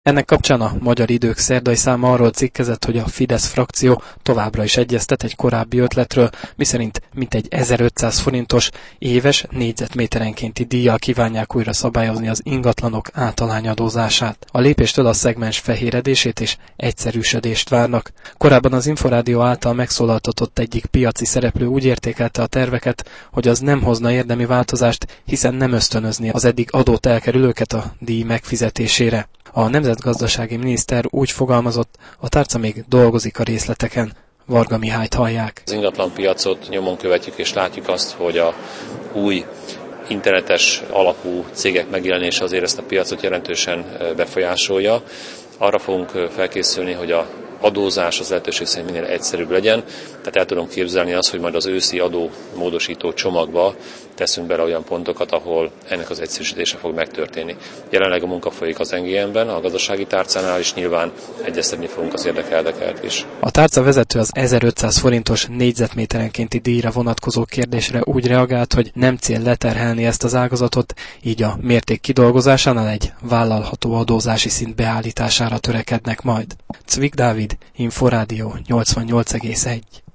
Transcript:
Ennek kapcsán a Magyar Idők szerdai száma arról cikkezett, hogy a Fidesz frakció továbbra is egyeztet egy korábbi ötletről, miszerint mintegy 1500 forintos éves négyzetméterenkénti díjjal kívánják újra szabályozni az ingatlanok általányadózását. A lépéstől a szegmens fehéredését és egyszerűsödést várnak. Korábban az Inforádió által megszólaltatott egyik piaci szereplő úgy értékelte a terveket, hogy az nem hozna érdemi változást, hiszen nem ösztönözni az eddig adót elkerülőket a díj megfizetésére. A nemzetgazdasági miniszter úgy fogalmazott, a tárca még dolgozik a részleteken. Varga Mihályt hallják. Az ingatlanpiacot nyomon követjük és látjuk azt, hogy a új internetes alapú cégek megjelenése azért ezt a piacot jelentősen befolyásolja. Arra fogunk felkészülni, hogy a adózás az lehetőség szerint minél egyszerűbb legyen, tehát el tudom képzelni azt, hogy majd az őszi adómódosító csomagba teszünk bele olyan pontokat, ahol ennek az egyszerűsítése fog megtörténni. Jelenleg a munka folyik az NGM-ben, a gazdasági tárcánál is nyilván egyeztetni fogunk az érdekeltekelt is. A tárca vezető az 1500 forintos négyzetméterenkénti díjra vonatkozó kérdésre úgy reagált, hogy nem cél leterhelni ezt az ágazatot, így a mérték kidolgozásánál egy vállalható adózási szint beállítására törekednek majd. Cvik Dávid, Inforádió 88,1.